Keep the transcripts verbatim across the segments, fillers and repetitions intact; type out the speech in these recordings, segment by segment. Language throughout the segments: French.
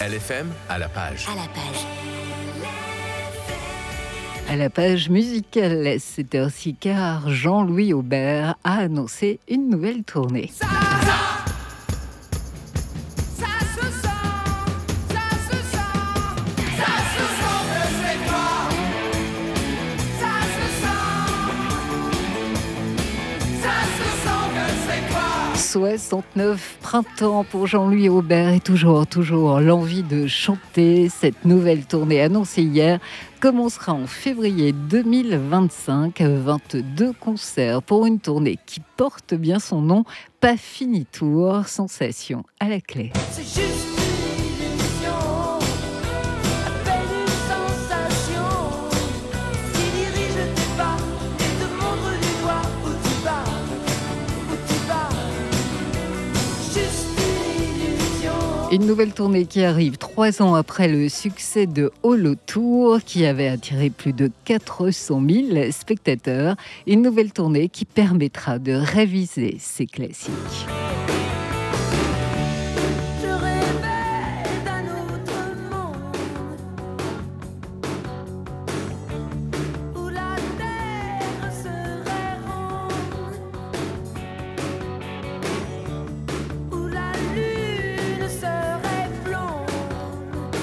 L F M à la page. À la page. À la page musicale, c'est ainsi car Jean-Louis Aubert a annoncé une nouvelle tournée. Ça, ça, ça se sent, ça se sent, ça se sent que c'est toi. Ça se sent, ça se sent que c'est toi. soixante-neuf printemps pour Jean-Louis Aubert et toujours, toujours l'envie de chanter. Cette nouvelle tournée annoncée hier commencera en février deux mille vingt-cinq. vingt-deux concerts pour une tournée qui porte bien son nom. Pas fini tour, sensation à la clé. C'est juste une illusion, à peine une sensation qui dirige tes pas et te montre du doigt où tu vas, où tu vas. Juste une illusion. Une nouvelle tournée qui arrive trois ans après le succès de Holo Tour qui avait attiré plus de quatre cent mille spectateurs. Une nouvelle tournée qui permettra de réviser ces classiques. Je rêvais d'un autre monde où la terre serait ronde, où la lune serait blonde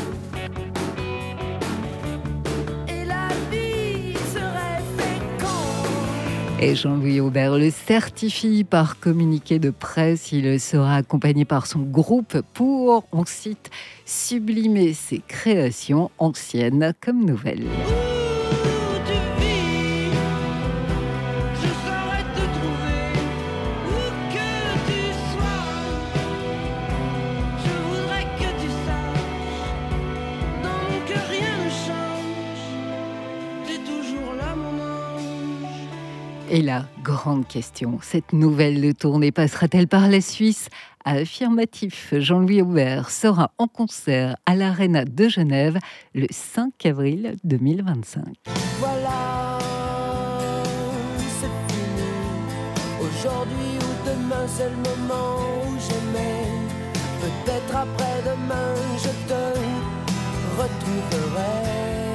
et la vie serait féconde. Et Jean-Louis Aubert le certifie par communiqué de presse. Il sera accompagné par son groupe pour, on cite, sublimer ses créations anciennes comme nouvelles. Où tu vis, je saurais te trouver, où que tu sois. Je voudrais que tu saches, donc que rien ne change. T'es toujours là, mon ange. Et la grande question, cette nouvelle tournée passera-t-elle par la Suisse ? Affirmatif, Jean-Louis Aubert sera en concert à l'Arena de Genève le cinq avril deux mille vingt-cinq. Voilà, c'est fini. Aujourd'hui ou demain, c'est le moment où j'aimais. Peut-être après-demain, je te retrouverai.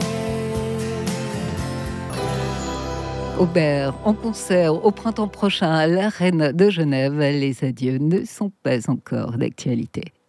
Aubert en concert au printemps prochain à l'Arena de Genève. Les adieux ne sont pas encore d'actualité.